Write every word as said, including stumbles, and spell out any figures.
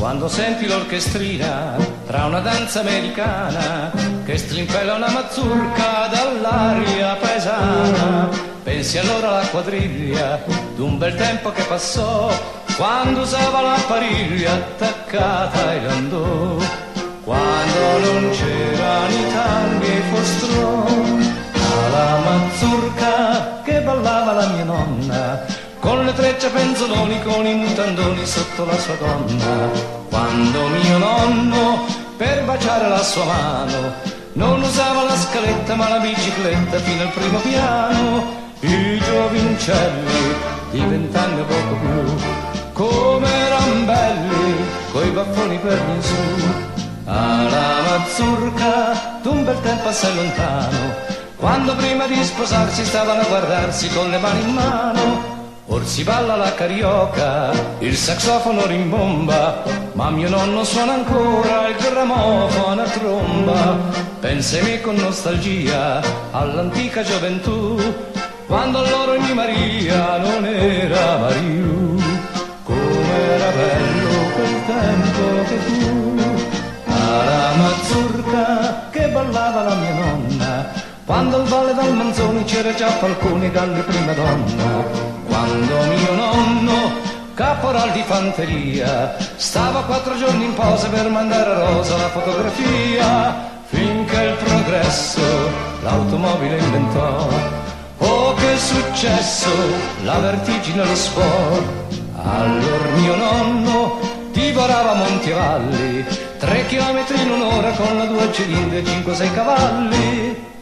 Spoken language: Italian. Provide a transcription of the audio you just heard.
quando senti l'orchestrina tra una danza americana che strimpella una mazurka dall'aria paesana. Pensi allora alla quadriglia d'un bel tempo che passò, quando usava la pariglia attaccata ai landò, quando non c'erano i tanghi e i fostrò, alla mazurka che ballava la mia nonna, con le trecce penzoloni, con i mutandoni sotto la sua donna. Quando mio nonno, per baciare la sua mano, non usava la scaletta ma la bicicletta fino al primo piano, i giovincelli di vent'anni o poco più, come eran belli, coi baffoni per in su, alla mazurka d'un bel tempo assai lontano, quando prima di sposarsi stavano a guardarsi con le mani in mano. Or si balla la carioca, il saxofono rimbomba, ma mio nonno suona ancora il grammofono a tromba. Pensami con nostalgia all'antica gioventù, quando loro ogni Maria non era Mariù. Come era bello quel tempo che fu, alla mazurka che ballava la mia nonna, quando al Valle dal Manzoni c'era già Falcone Galli prima donna. Quando mio nonno, caporal di fanteria, stava quattro giorni in posa per mandare a Rosa la fotografia, finché il progresso l'automobile inventò. Oh che successo, la vertigine e lo sport. Allora mio nonno divorava monti e valli, tre chilometri in un'ora con la due cilindri e cinque sei cavalli.